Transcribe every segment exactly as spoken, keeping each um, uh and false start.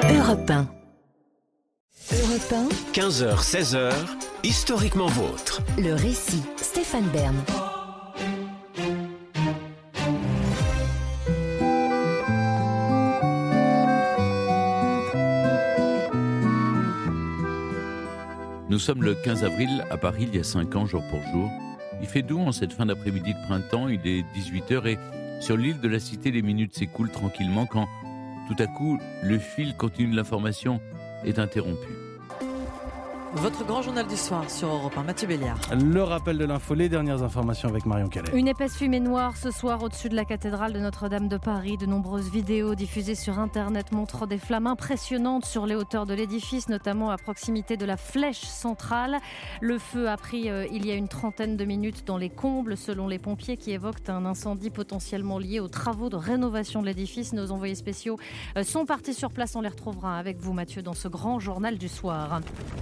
Europe un. Europe un, quinze heures seize heures, historiquement vôtre. le récit, Stéphane Bern. Nous sommes le quinze avril à Paris, il y a cinq ans, jour pour jour. Il fait doux en cette fin d'après-midi de printemps, il est dix-huit heures et sur l'île de la Cité, les minutes s'écoulent tranquillement quand, tout à coup, le fil continu de l'information est interrompu. Votre grand journal du soir sur Europe un, Mathieu Béliard. Le rappel de l'info, les dernières informations avec Marion Calais. Une épaisse fumée noire ce soir au-dessus de la cathédrale de Notre-Dame de Paris. De nombreuses vidéos diffusées sur Internet montrent des flammes impressionnantes sur les hauteurs de l'édifice, notamment à proximité de la flèche centrale. Le feu a pris euh, il y a une trentaine de minutes dans les combles, selon les pompiers qui évoquent un incendie potentiellement lié aux travaux de rénovation de l'édifice. Nos envoyés spéciaux euh, sont partis sur place. On les retrouvera avec vous, Mathieu, dans ce grand journal du soir.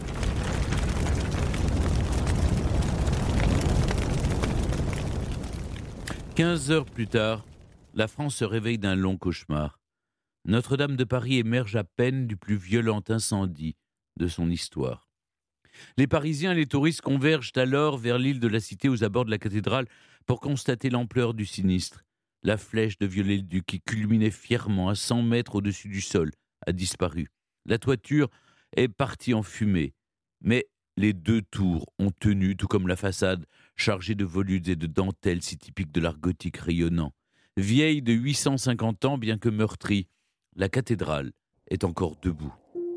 quinze heures plus tard, la France se réveille d'un long cauchemar. Notre-Dame de Paris émerge à peine du plus violent incendie de son histoire. Les Parisiens et les touristes convergent alors vers l'île de la Cité aux abords de la cathédrale pour constater l'ampleur du sinistre. La flèche de Viollet-le-Duc qui culminait fièrement à cent mètres au-dessus du sol a disparu. La toiture est partie en fumée, mais les deux tours ont tenu, tout comme la façade, chargée de volutes et de dentelles si typiques de l'art gothique rayonnant. Vieille de huit cent cinquante ans, bien que meurtrie, la cathédrale est encore debout.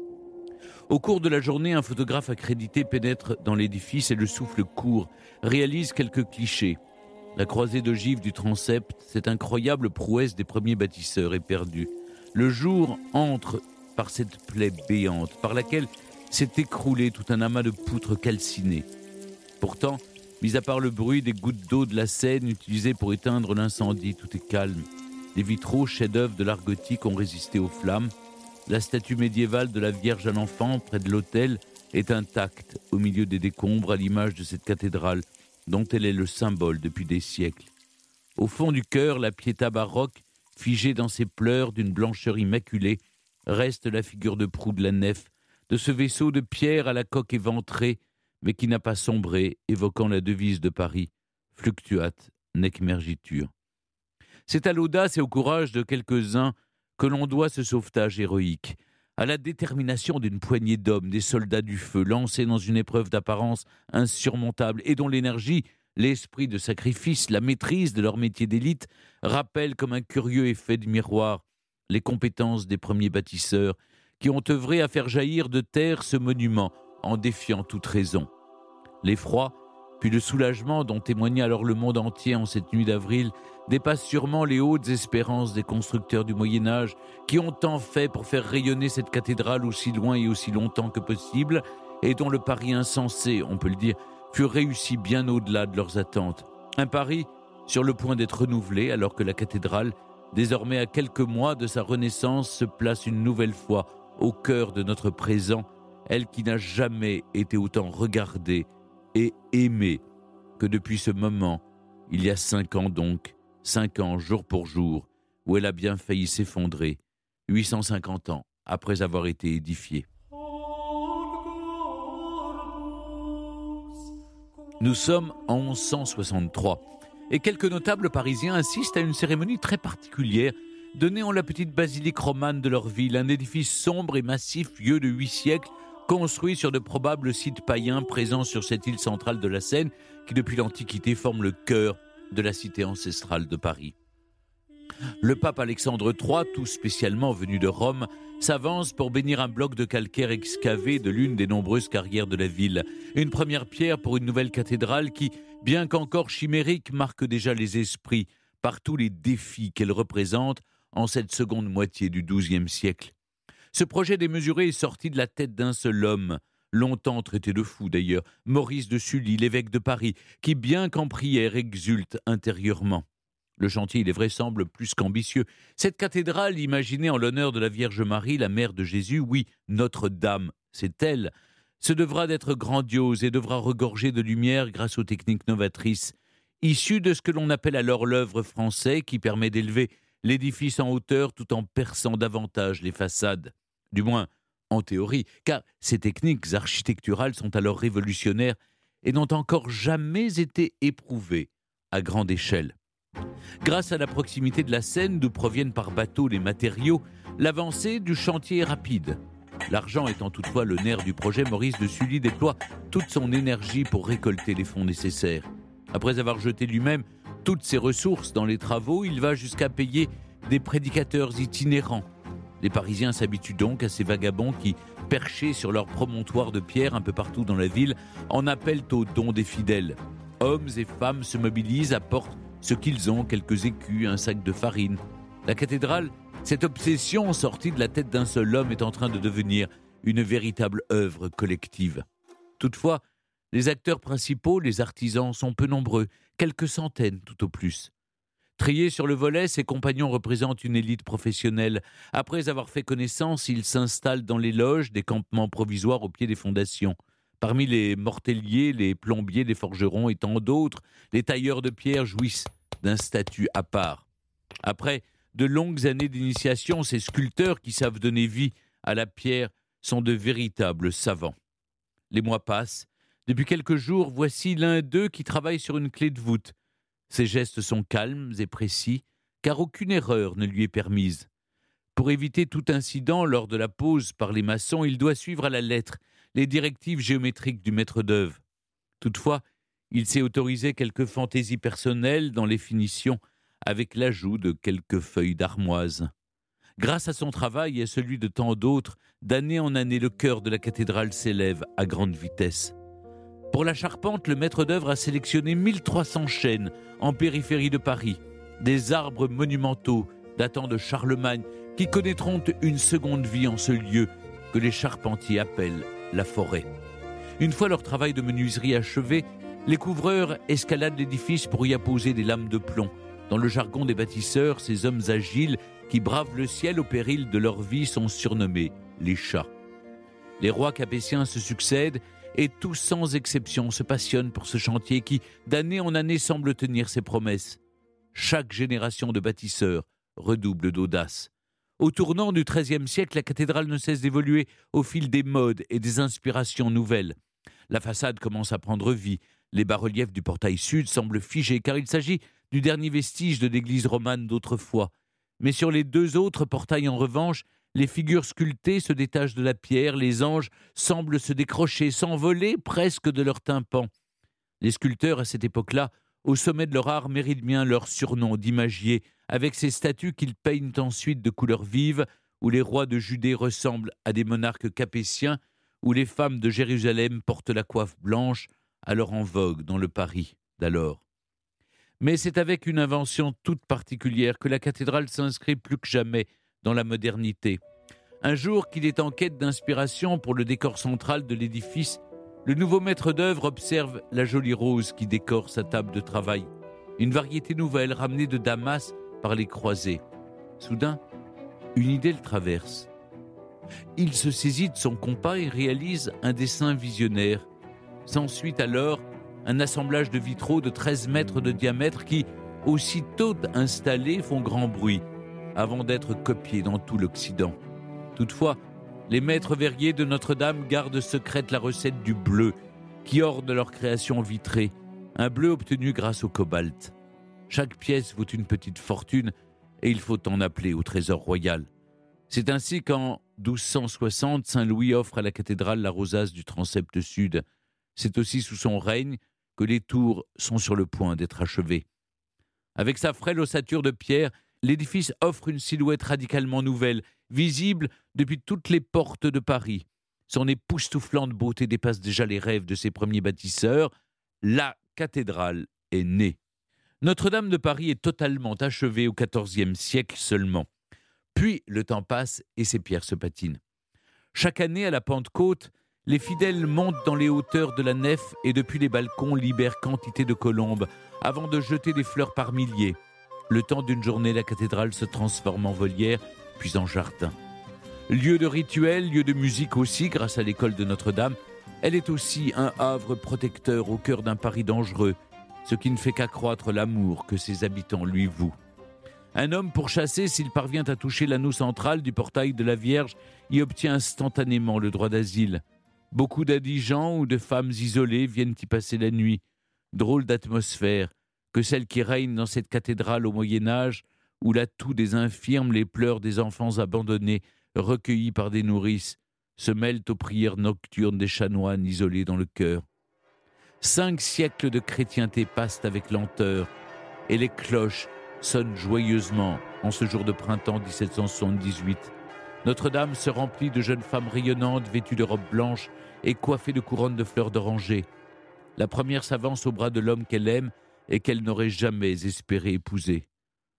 Au cours de la journée, un photographe accrédité pénètre dans l'édifice et le souffle court, réalise quelques clichés. La croisée d'ogives du transept, cette incroyable prouesse des premiers bâtisseurs, est perdue. Le jour entre par cette plaie béante, par laquelle s'est écroulé tout un amas de poutres calcinées. Pourtant, mis à part le bruit des gouttes d'eau de la Seine utilisées pour éteindre l'incendie, tout est calme. Les vitraux, chefs-d'œuvre de l'art gothique, ont résisté aux flammes. La statue médiévale de la Vierge à l'Enfant, près de l'autel, est intacte au milieu des décombres, à l'image de cette cathédrale, dont elle est le symbole depuis des siècles. Au fond du chœur, la Pietà baroque, figée dans ses pleurs d'une blancheur immaculée, reste la figure de proue de la nef, de ce vaisseau de pierre à la coque éventrée, mais qui n'a pas sombré, évoquant la devise de Paris, fluctuat nec mergitur. C'est à l'audace et au courage de quelques-uns que l'on doit ce sauvetage héroïque, à la détermination d'une poignée d'hommes, des soldats du feu, lancés dans une épreuve d'apparence insurmontable et dont l'énergie, l'esprit de sacrifice, la maîtrise de leur métier d'élite rappellent comme un curieux effet de miroir les compétences des premiers bâtisseurs qui ont œuvré à faire jaillir de terre ce monument en défiant toute raison. L'effroi, puis le soulagement dont témoignait alors le monde entier en cette nuit d'avril, dépasse sûrement les hautes espérances des constructeurs du Moyen-Âge qui ont tant fait pour faire rayonner cette cathédrale aussi loin et aussi longtemps que possible et dont le pari insensé, on peut le dire, fut réussi bien au-delà de leurs attentes. Un pari sur le point d'être renouvelé alors que la cathédrale, désormais à quelques mois de sa renaissance, se place une nouvelle fois au cœur de notre présent, elle qui n'a jamais été autant regardée et aimée que depuis ce moment, il y a cinq ans donc, cinq ans jour pour jour, où elle a bien failli s'effondrer, huit cent cinquante ans après avoir été édifiée. Nous sommes en onze cent soixante-trois et quelques notables parisiens assistent à une cérémonie très particulière donnée en la petite basilique romane de leur ville, un édifice sombre et massif vieux de huit siècles, construit sur de probables sites païens présents sur cette île centrale de la Seine, qui depuis l'Antiquité forme le cœur de la cité ancestrale de Paris. Le pape Alexandre trois, tout spécialement venu de Rome, s'avance pour bénir un bloc de calcaire excavé de l'une des nombreuses carrières de la ville. Une première pierre pour une nouvelle cathédrale qui, bien qu'encore chimérique, marque déjà les esprits par tous les défis qu'elle représente en cette seconde moitié du douzième siècle. Ce projet démesuré est sorti de la tête d'un seul homme, longtemps traité de fou d'ailleurs, Maurice de Sully, l'évêque de Paris, qui bien qu'en prière exulte intérieurement. Le chantier, il est vrai, semble plus qu'ambitieux. Cette cathédrale, imaginée en l'honneur de la Vierge Marie, la mère de Jésus, oui, Notre-Dame, c'est elle, se devra d'être grandiose et devra regorger de lumière grâce aux techniques novatrices, issues de ce que l'on appelle alors l'œuvre français, qui permet d'élever l'édifice en hauteur tout en perçant davantage les façades. du moins en théorie, car ces techniques architecturales sont alors révolutionnaires et n'ont encore jamais été éprouvées à grande échelle. Grâce à la proximité de la Seine, d'où proviennent par bateau les matériaux, l'avancée du chantier est rapide. L'argent étant toutefois le nerf du projet, Maurice de Sully déploie toute son énergie pour récolter les fonds nécessaires. Après avoir jeté lui-même toutes ses ressources dans les travaux, il va jusqu'à payer des prédicateurs itinérants. Les Parisiens s'habituent donc à ces vagabonds qui, perchés sur leur promontoire de pierre un peu partout dans la ville, en appellent aux dons des fidèles. Hommes et femmes se mobilisent, apportent ce qu'ils ont, quelques écus, un sac de farine. La cathédrale, cette obsession sortie de la tête d'un seul homme, est en train de devenir une véritable œuvre collective. Toutefois, les acteurs principaux, les artisans, sont peu nombreux, quelques centaines tout au plus. Triés sur le volet, ses compagnons représentent une élite professionnelle. Après avoir fait connaissance, ils s'installent dans les loges, des campements provisoires au pied des fondations. Parmi les mortelliers, les plombiers, les forgerons et tant d'autres, les tailleurs de pierre jouissent d'un statut à part. Après de longues années d'initiation, ces sculpteurs qui savent donner vie à la pierre sont de véritables savants. Les mois passent. Depuis quelques jours, voici l'un d'eux qui travaille sur une clé de voûte. Ses gestes sont calmes et précis, car aucune erreur ne lui est permise. Pour éviter tout incident lors de la pose par les maçons, il doit suivre à la lettre les directives géométriques du maître d'œuvre. Toutefois, il s'est autorisé quelques fantaisies personnelles dans les finitions, avec l'ajout de quelques feuilles d'armoise. Grâce à son travail et à celui de tant d'autres, d'année en année, le chœur de la cathédrale s'élève à grande vitesse. Pour la charpente, le maître d'œuvre a sélectionné mille trois cents chênes en périphérie de Paris, des arbres monumentaux datant de Charlemagne qui connaîtront une seconde vie en ce lieu que les charpentiers appellent la forêt. Une fois leur travail de menuiserie achevé, les couvreurs escaladent l'édifice pour y apposer des lames de plomb. Dans le jargon des bâtisseurs, ces hommes agiles qui bravent le ciel au péril de leur vie sont surnommés les chats. Les rois capétiens se succèdent et tous sans exception se passionnent pour ce chantier qui, d'année en année, semble tenir ses promesses. Chaque génération de bâtisseurs redouble d'audace. Au tournant du treizième siècle, la cathédrale ne cesse d'évoluer au fil des modes et des inspirations nouvelles. La façade commence à prendre vie. Les bas-reliefs du portail sud semblent figés, car il s'agit du dernier vestige de l'église romane d'autrefois. Mais sur les deux autres portails, en revanche, les figures sculptées se détachent de la pierre, les anges semblent se décrocher, s'envoler presque de leur tympan. Les sculpteurs, à cette époque-là, au sommet de leur art, méritent bien leur surnom d'imagier, avec ces statues qu'ils peignent ensuite de couleurs vives, où les rois de Judée ressemblent à des monarques capétiens, où les femmes de Jérusalem portent la coiffe blanche, alors en vogue dans le Paris d'alors. Mais c'est avec une invention toute particulière que la cathédrale s'inscrit plus que jamais dans la modernité. Un jour qu'il est en quête d'inspiration pour le décor central de l'édifice, le nouveau maître d'œuvre observe la jolie rose qui décore sa table de travail, une variété nouvelle ramenée de Damas par les croisés. Soudain, une idée le traverse. Il se saisit de son compas et réalise un dessin visionnaire. S'ensuit alors un assemblage de vitraux de treize mètres de diamètre qui, aussitôt installés, font grand bruit, avant d'être copiés dans tout l'Occident. Toutefois, les maîtres verriers de Notre-Dame gardent secrète la recette du bleu, qui orne leur création vitrée, un bleu obtenu grâce au cobalt. Chaque pièce vaut une petite fortune, et il faut en appeler au trésor royal. C'est ainsi qu'en douze cent soixante, Saint-Louis offre à la cathédrale la rosace du transept sud. C'est aussi sous son règne que les tours sont sur le point d'être achevées. Avec sa frêle ossature de pierre, l'édifice offre une silhouette radicalement nouvelle, visible depuis toutes les portes de Paris. Son époustouflante beauté dépasse déjà les rêves de ses premiers bâtisseurs. La cathédrale est née. Notre-Dame de Paris est totalement achevée au quatorzième siècle seulement. Puis le temps passe et ses pierres se patinent. Chaque année, à la Pentecôte, les fidèles montent dans les hauteurs de la nef et depuis les balcons libèrent quantité de colombes avant de jeter des fleurs par milliers. Le temps d'une journée, la cathédrale se transforme en volière, puis en jardin. Lieu de rituel, lieu de musique aussi, grâce à l'école de Notre-Dame, elle est aussi un havre protecteur au cœur d'un Paris dangereux, ce qui ne fait qu'accroître l'amour que ses habitants lui vouent. Un homme pourchassé, s'il parvient à toucher l'anneau central du portail de la Vierge, y obtient instantanément le droit d'asile. Beaucoup d'indigents ou de femmes isolées viennent y passer la nuit. Drôle d'atmosphère que celle qui règne dans cette cathédrale au Moyen-Âge, où la toux des infirmes, les pleurs des enfants abandonnés, recueillis par des nourrices, se mêlent aux prières nocturnes des chanoines isolés dans le cœur. Cinq siècles de chrétienté passent avec lenteur, et les cloches sonnent joyeusement en ce jour de printemps dix-sept cent soixante-dix-huit. Notre-Dame se remplit de jeunes femmes rayonnantes, vêtues de robes blanches et coiffées de couronnes de fleurs d'oranger. La première s'avance au bras de l'homme qu'elle aime et qu'elle n'aurait jamais espéré épouser.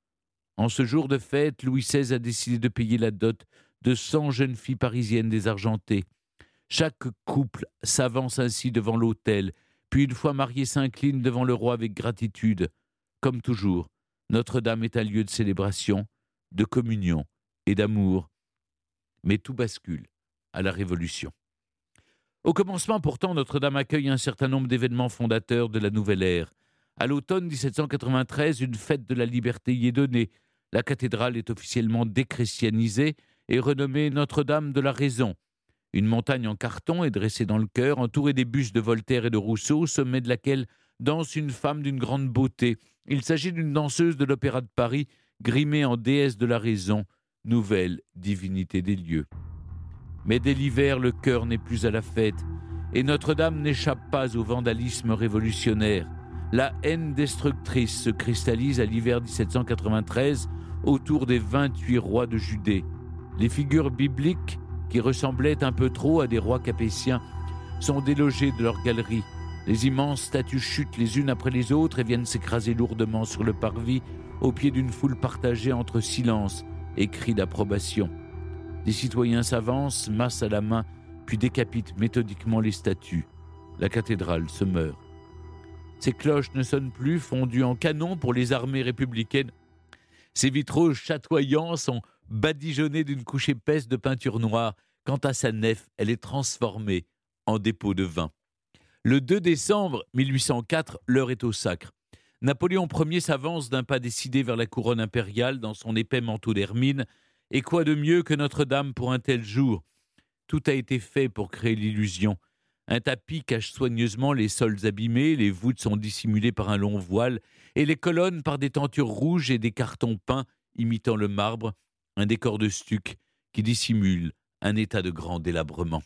En ce jour de fête, Louis seize a décidé de payer la dot de cent jeunes filles parisiennes désargentées. Chaque couple s'avance ainsi devant l'autel, puis une fois marié s'incline devant le roi avec gratitude. Comme toujours, Notre-Dame est un lieu de célébration, de communion et d'amour. Mais tout bascule à la Révolution. Au commencement, pourtant, Notre-Dame accueille un certain nombre d'événements fondateurs de la nouvelle ère. À l'automne dix-sept cent quatre-vingt-treize, une fête de la liberté y est donnée. La cathédrale est officiellement déchristianisée et renommée Notre-Dame de la Raison. Une montagne en carton est dressée dans le chœur, entourée des bustes de Voltaire et de Rousseau, au sommet de laquelle danse une femme d'une grande beauté. Il s'agit d'une danseuse de l'Opéra de Paris, grimée en déesse de la raison, nouvelle divinité des lieux. Mais dès l'hiver, le cœur n'est plus à la fête, et Notre-Dame n'échappe pas au vandalisme révolutionnaire. La haine destructrice se cristallise à l'hiver dix-sept cent quatre-vingt-treize autour des vingt-huit rois de Judée. Les figures bibliques, qui ressemblaient un peu trop à des rois capétiens, sont délogées de leurs galeries. Les immenses statues chutent les unes après les autres et viennent s'écraser lourdement sur le parvis, au pied d'une foule partagée entre silence et cris d'approbation. Des citoyens s'avancent, masse à la main, puis décapitent méthodiquement les statues. La cathédrale se meurt. Ces cloches ne sonnent plus, fondues en canon pour les armées républicaines. Ces vitraux chatoyants sont badigeonnés d'une couche épaisse de peinture noire. Quant à sa nef, elle est transformée en dépôt de vin. Le deux décembre mille huit cent quatre, l'heure est au sacre. Napoléon Ier s'avance d'un pas décidé vers la couronne impériale dans son épais manteau d'hermine. Et quoi de mieux que Notre-Dame pour un tel jour ? Tout a été fait pour créer l'illusion. Un tapis cache soigneusement les sols abîmés, les voûtes sont dissimulées par un long voile, et les colonnes par des tentures rouges et des cartons peints imitant le marbre, un décor de stuc qui dissimule un état de grand délabrement.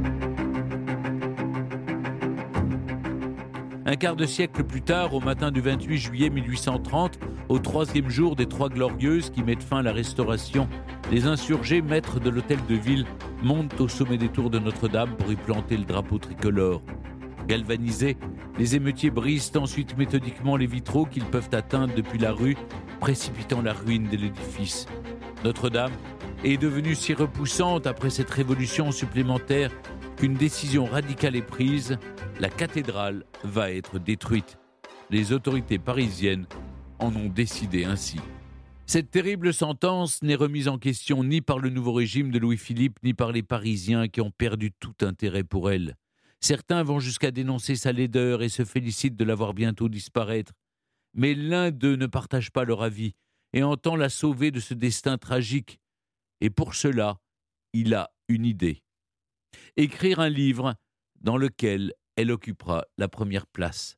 Un quart de siècle plus tard, au matin du vingt-huit juillet mille huit cent trente, au troisième jour des Trois Glorieuses qui mettent fin à la Restauration, les insurgés, maîtres de l'hôtel de ville, montent au sommet des tours de Notre-Dame pour y planter le drapeau tricolore. Galvanisés, les émeutiers brisent ensuite méthodiquement les vitraux qu'ils peuvent atteindre depuis la rue, précipitant la ruine de l'édifice. Notre-Dame est devenue si repoussante après cette révolution supplémentaire qu'une décision radicale est prise, la cathédrale va être détruite. Les autorités parisiennes en ont décidé ainsi. Cette terrible sentence n'est remise en question ni par le nouveau régime de Louis-Philippe, ni par les Parisiens qui ont perdu tout intérêt pour elle. Certains vont jusqu'à dénoncer sa laideur et se félicitent de la voir bientôt disparaître. Mais l'un d'eux ne partage pas leur avis et entend la sauver de ce destin tragique. Et pour cela, il a une idée. Écrire un livre dans lequel elle occupera la première place.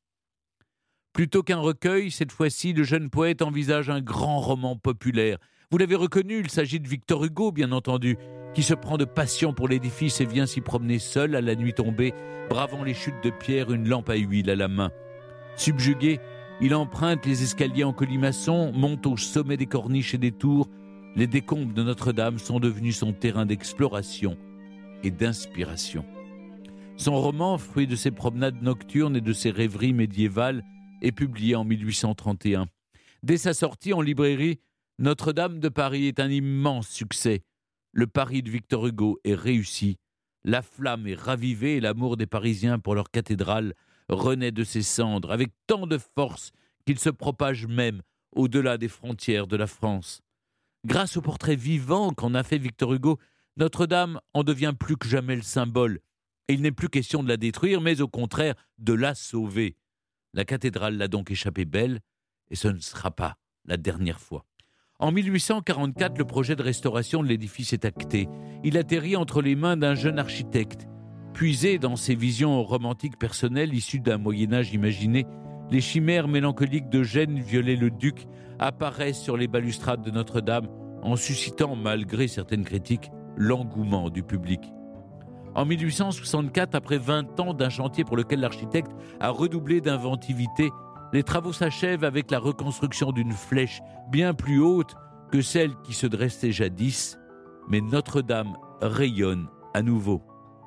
Plutôt qu'un recueil, cette fois-ci, le jeune poète envisage un grand roman populaire. Vous l'avez reconnu, il s'agit de Victor Hugo, bien entendu, qui se prend de passion pour l'édifice et vient s'y promener seul à la nuit tombée, bravant les chutes de pierre, une lampe à huile à la main. Subjugué, il emprunte les escaliers en colimaçon, monte au sommet des corniches et des tours. Les décombres de Notre-Dame sont devenus son terrain d'exploration et d'inspiration. Son roman, fruit de ses promenades nocturnes et de ses rêveries médiévales, est publié en mille huit cent trente et un. Dès sa sortie en librairie, Notre-Dame de Paris est un immense succès. Le Paris de Victor Hugo est réussi. La flamme est ravivée et l'amour des Parisiens pour leur cathédrale renaît de ses cendres avec tant de force qu'il se propage même au-delà des frontières de la France. Grâce au portrait vivant qu'en a fait Victor Hugo, Notre-Dame en devient plus que jamais le symbole. Et il n'est plus question de la détruire, mais au contraire de la sauver. La cathédrale l'a donc échappé belle, et ce ne sera pas la dernière fois. En mille huit cent quarante-quatre, le projet de restauration de l'édifice est acté. Il atterrit entre les mains d'un jeune architecte. Puisé dans ses visions romantiques personnelles issues d'un Moyen-Âge imaginé, les chimères mélancoliques d'Eugène Viollet-le-Duc apparaissent sur les balustrades de Notre-Dame en suscitant, malgré certaines critiques, l'engouement du public. En mille huit cent soixante-quatre, après vingt ans d'un chantier pour lequel l'architecte a redoublé d'inventivité, les travaux s'achèvent avec la reconstruction d'une flèche bien plus haute que celle qui se dressait jadis, mais Notre-Dame rayonne à nouveau.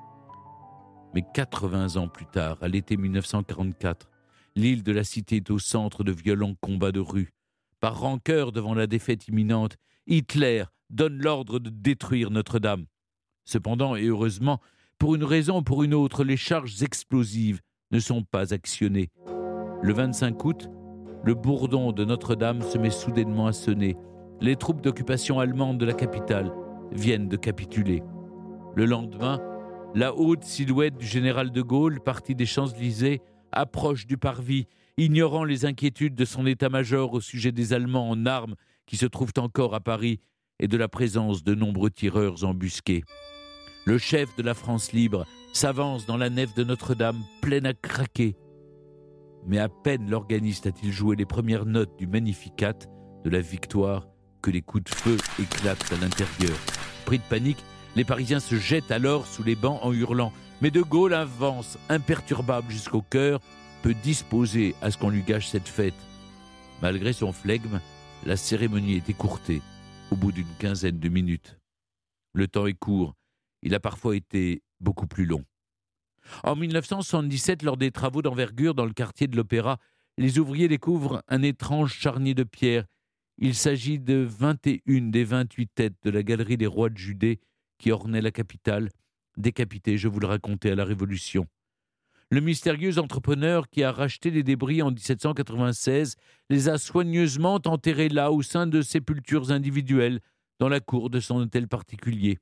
Mais quatre-vingts ans plus tard, à l'été mille neuf cent quarante-quatre, l'île de la Cité est au centre de violents combats de rue. Par rancœur devant la défaite imminente, Hitler donne l'ordre de détruire Notre-Dame. Cependant, et heureusement, pour une raison ou pour une autre, les charges explosives ne sont pas actionnées. Le vingt-cinq août, le bourdon de Notre-Dame se met soudainement à sonner. Les troupes d'occupation allemandes de la capitale viennent de capituler. Le lendemain, la haute silhouette du général de Gaulle, parti des Champs-Élysées, approche du parvis, ignorant les inquiétudes de son état-major au sujet des Allemands en armes qui se trouvent encore à Paris et de la présence de nombreux tireurs embusqués. Le chef de la France libre s'avance dans la nef de Notre-Dame, pleine à craquer. Mais à peine l'organiste a-t-il joué les premières notes du Magnificat de la victoire que les coups de feu éclatent à l'intérieur. Pris de panique, les Parisiens se jettent alors sous les bancs en hurlant. Mais de Gaulle avance, imperturbable jusqu'au cœur, peut disposer à ce qu'on lui gâche cette fête. Malgré son flegme, la cérémonie est écourtée au bout d'une quinzaine de minutes. Le temps est court, il a parfois été beaucoup plus long. En mille neuf cent soixante-dix-sept, lors des travaux d'envergure dans le quartier de l'Opéra, les ouvriers découvrent un étrange charnier de pierre. Il s'agit de vingt et une des vingt-huit têtes de la galerie des rois de Judée qui ornait la capitale, décapitées, je vous le racontais, à la Révolution. Le mystérieux entrepreneur qui a racheté les débris en dix-sept cent quatre-vingt-seize les a soigneusement enterrés là, au sein de sépultures individuelles, dans la cour de son hôtel particulier.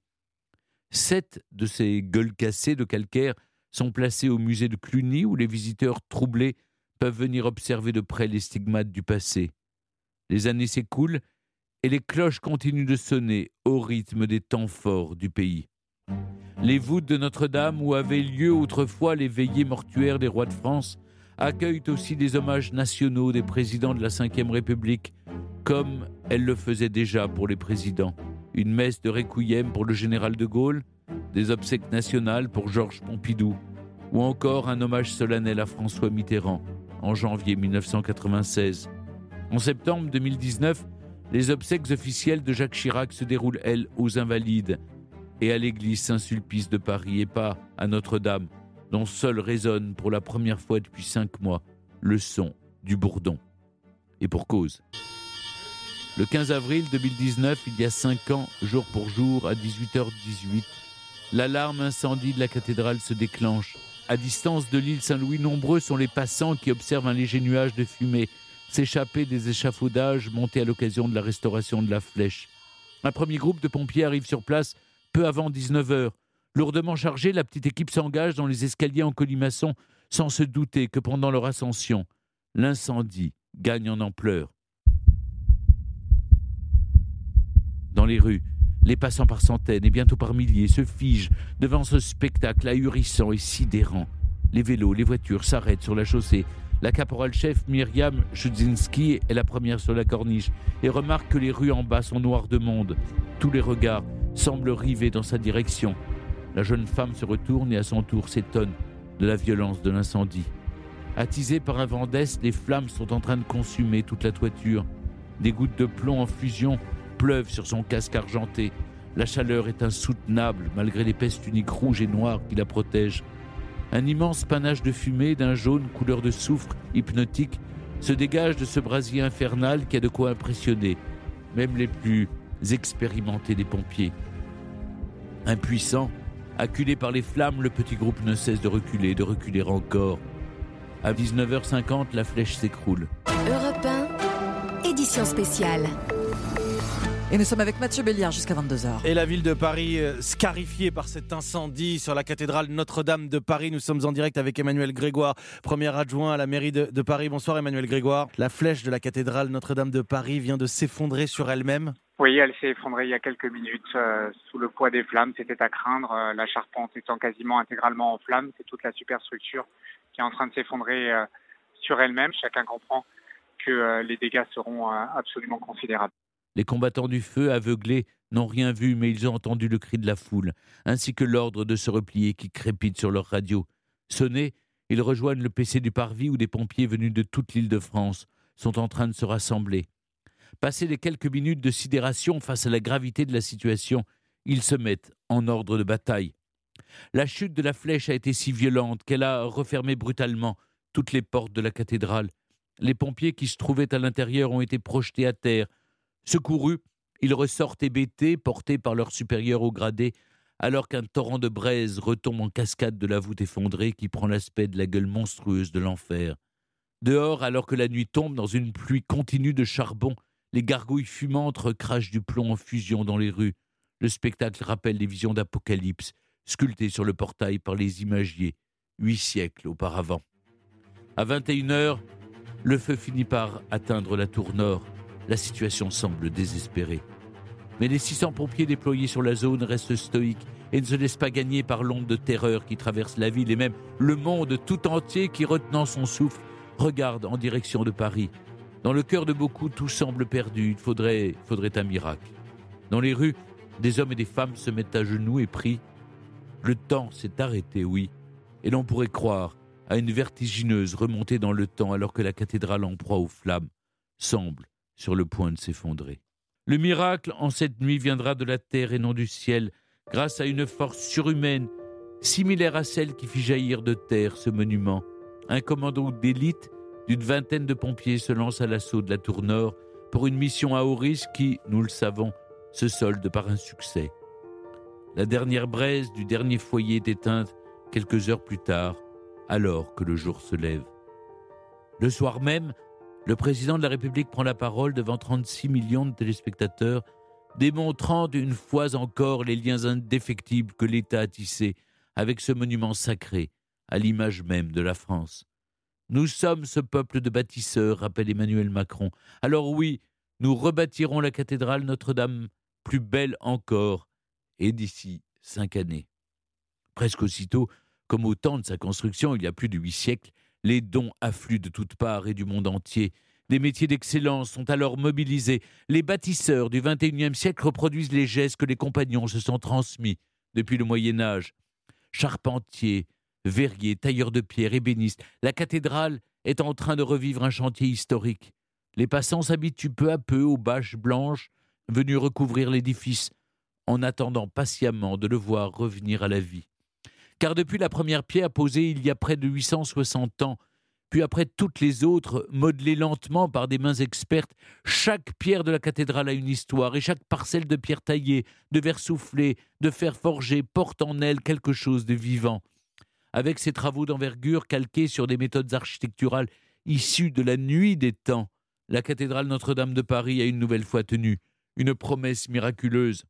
Sept de ces gueules cassées de calcaire sont placés au musée de Cluny, où les visiteurs troublés peuvent venir observer de près les stigmates du passé. Les années s'écoulent et les cloches continuent de sonner au rythme des temps forts du pays. Les voûtes de Notre-Dame, où avaient lieu autrefois les veillées mortuaires des rois de France, accueillent aussi des hommages nationaux des présidents de la cinquième République, comme elles le faisaient déjà pour les présidents. Une messe de requiem pour le général de Gaulle, des obsèques nationales pour Georges Pompidou, ou encore un hommage solennel à François Mitterrand en janvier mille neuf cent quatre-vingt-seize. En septembre deux mille dix-neuf, les obsèques officielles de Jacques Chirac se déroulent, elles, aux Invalides et à l'église Saint-Sulpice de Paris, et pas à Notre-Dame, dont seul résonne pour la première fois depuis cinq mois le son du bourdon. Et pour cause. Le quinze avril deux mille dix-neuf, il y a cinq ans, jour pour jour, à dix-huit heures dix-huit, l'alarme incendie de la cathédrale se déclenche. À distance de l'île Saint-Louis, nombreux sont les passants qui observent un léger nuage de fumée s'échapper des échafaudages montés à l'occasion de la restauration de la flèche. Un premier groupe de pompiers arrive sur place peu avant dix-neuf heures. Lourdement chargée, la petite équipe s'engage dans les escaliers en colimaçon sans se douter que pendant leur ascension, l'incendie gagne en ampleur. Dans les rues, les passants par centaines et bientôt par milliers se figent devant ce spectacle ahurissant et sidérant. Les vélos, les voitures s'arrêtent sur la chaussée. La caporal-chef Myriam Chudzinski est la première sur la corniche et remarque que les rues en bas sont noires de monde. Tous les regards semblent rivés dans sa direction. La jeune femme se retourne et à son tour s'étonne de la violence de l'incendie. Attisées par un vent d'est, les flammes sont en train de consumer toute la toiture. Des gouttes de plomb en fusion pleuvent sur son casque argenté. La chaleur est insoutenable malgré l'épaisse tunique rouge et noire qui la protège. Un immense panache de fumée d'un jaune couleur de soufre hypnotique se dégage de ce brasier infernal qui a de quoi impressionner même les plus expérimentés des pompiers. Impuissant, acculé par les flammes, le petit groupe ne cesse de reculer, de reculer encore. À dix-neuf heures cinquante, la flèche s'écroule. Europe un, édition spéciale. Et nous sommes avec Mathieu Béliard jusqu'à vingt-deux heures. Et la ville de Paris euh, scarifiée par cet incendie sur la cathédrale Notre-Dame de Paris. Nous sommes en direct avec Emmanuel Grégoire, premier adjoint à la mairie de, de Paris. Bonsoir Emmanuel Grégoire. La flèche de la cathédrale Notre-Dame de Paris vient de s'effondrer sur elle-même. Oui, elle s'est effondrée il y a quelques minutes euh, sous le poids des flammes. C'était à craindre, euh, la charpente étant quasiment intégralement en flammes. C'est toute la superstructure qui est en train de s'effondrer euh, sur elle-même. Chacun comprend que euh, les dégâts seront euh, absolument considérables. Les combattants du feu, aveuglés, n'ont rien vu, mais ils ont entendu le cri de la foule, ainsi que l'ordre de se replier qui crépite sur leur radio. Sonnés, ils rejoignent le P C du Parvis où des pompiers venus de toute l'île de France sont en train de se rassembler. Passées les quelques minutes de sidération face à la gravité de la situation, ils se mettent en ordre de bataille. La chute de la flèche a été si violente qu'elle a refermé brutalement toutes les portes de la cathédrale. Les pompiers qui se trouvaient à l'intérieur ont été projetés à terre. Secourus, ils ressortent hébétés, portés par leurs supérieurs au gradé, alors qu'un torrent de braise retombe en cascade de la voûte effondrée qui prend l'aspect de la gueule monstrueuse de l'enfer. Dehors, alors que la nuit tombe dans une pluie continue de charbon, les gargouilles fumantes recrachent du plomb en fusion dans les rues. Le spectacle rappelle les visions d'Apocalypse, sculptées sur le portail par les imagiers, huit siècles auparavant. À vingt et une heures, le feu finit par atteindre la tour nord. La situation semble désespérée. Mais les six cents pompiers déployés sur la zone restent stoïques et ne se laissent pas gagner par l'onde de terreur qui traverse la ville et même le monde tout entier qui, retenant son souffle, regarde en direction de Paris. Dans le cœur de beaucoup, tout semble perdu. Il faudrait, faudrait un miracle. Dans les rues, des hommes et des femmes se mettent à genoux et prient. Le temps s'est arrêté, oui, et l'on pourrait croire à une vertigineuse remontée dans le temps alors que la cathédrale en proie aux flammes semble sur le point de s'effondrer. Le miracle, en cette nuit, viendra de la terre et non du ciel, grâce à une force surhumaine, similaire à celle qui fit jaillir de terre ce monument. Un commando d'élite d'une vingtaine de pompiers se lance à l'assaut de la tour nord pour une mission à haut risque qui, nous le savons, se solde par un succès. La dernière braise du dernier foyer est éteinte quelques heures plus tard, alors que le jour se lève. Le soir même, le président de la République prend la parole devant trente-six millions de téléspectateurs, démontrant une fois encore les liens indéfectibles que l'État a tissés avec ce monument sacré, à l'image même de la France. Nous sommes ce peuple de bâtisseurs, rappelle Emmanuel Macron. Alors oui, nous rebâtirons la cathédrale Notre-Dame plus belle encore, et d'ici cinq années. Presque aussitôt, comme au temps de sa construction, il y a plus de huit siècles, les dons affluent de toutes parts et du monde entier. Des métiers d'excellence sont alors mobilisés. Les bâtisseurs du vingt et unième siècle reproduisent les gestes que les compagnons se sont transmis depuis le Moyen-Âge. Charpentiers, verriers, tailleurs de pierre, ébénistes, la cathédrale est en train de revivre un chantier historique. Les passants s'habituent peu à peu aux bâches blanches venues recouvrir l'édifice, en attendant patiemment de le voir revenir à la vie. Car depuis la première pierre posée il y a près de huit cent soixante ans, puis après toutes les autres, modelées lentement par des mains expertes, chaque pierre de la cathédrale a une histoire, et chaque parcelle de pierre taillée, de verre soufflé, de fer forgé porte en elle quelque chose de vivant. Avec ces travaux d'envergure calqués sur des méthodes architecturales issues de la nuit des temps, la cathédrale Notre-Dame de Paris a une nouvelle fois tenu une promesse miraculeuse,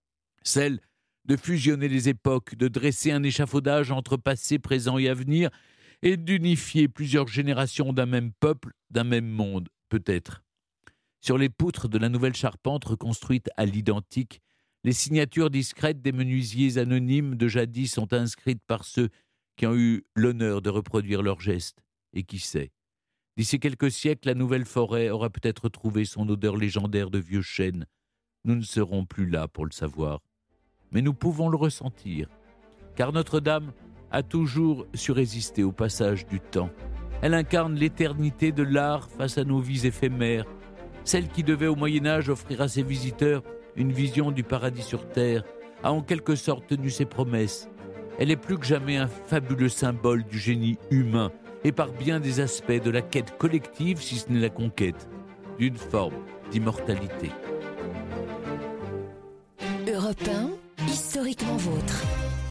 celle de fusionner les époques, de dresser un échafaudage entre passé, présent et avenir, et d'unifier plusieurs générations d'un même peuple, d'un même monde, peut-être. Sur les poutres de la nouvelle charpente reconstruite à l'identique, les signatures discrètes des menuisiers anonymes de jadis sont inscrites par ceux qui ont eu l'honneur de reproduire leurs gestes. Et qui sait, d'ici quelques siècles, la nouvelle forêt aura peut-être trouvé son odeur légendaire de vieux chênes. Nous ne serons plus là pour le savoir. Mais nous pouvons le ressentir, car Notre-Dame a toujours su résister au passage du temps. Elle incarne l'éternité de l'art face à nos vies éphémères, celle qui devait au Moyen-Âge offrir à ses visiteurs une vision du paradis sur terre, a en quelque sorte tenu ses promesses. Elle est plus que jamais un fabuleux symbole du génie humain et par bien des aspects de la quête collective, si ce n'est la conquête, d'une forme d'immortalité. Europe un, historiquement vôtre.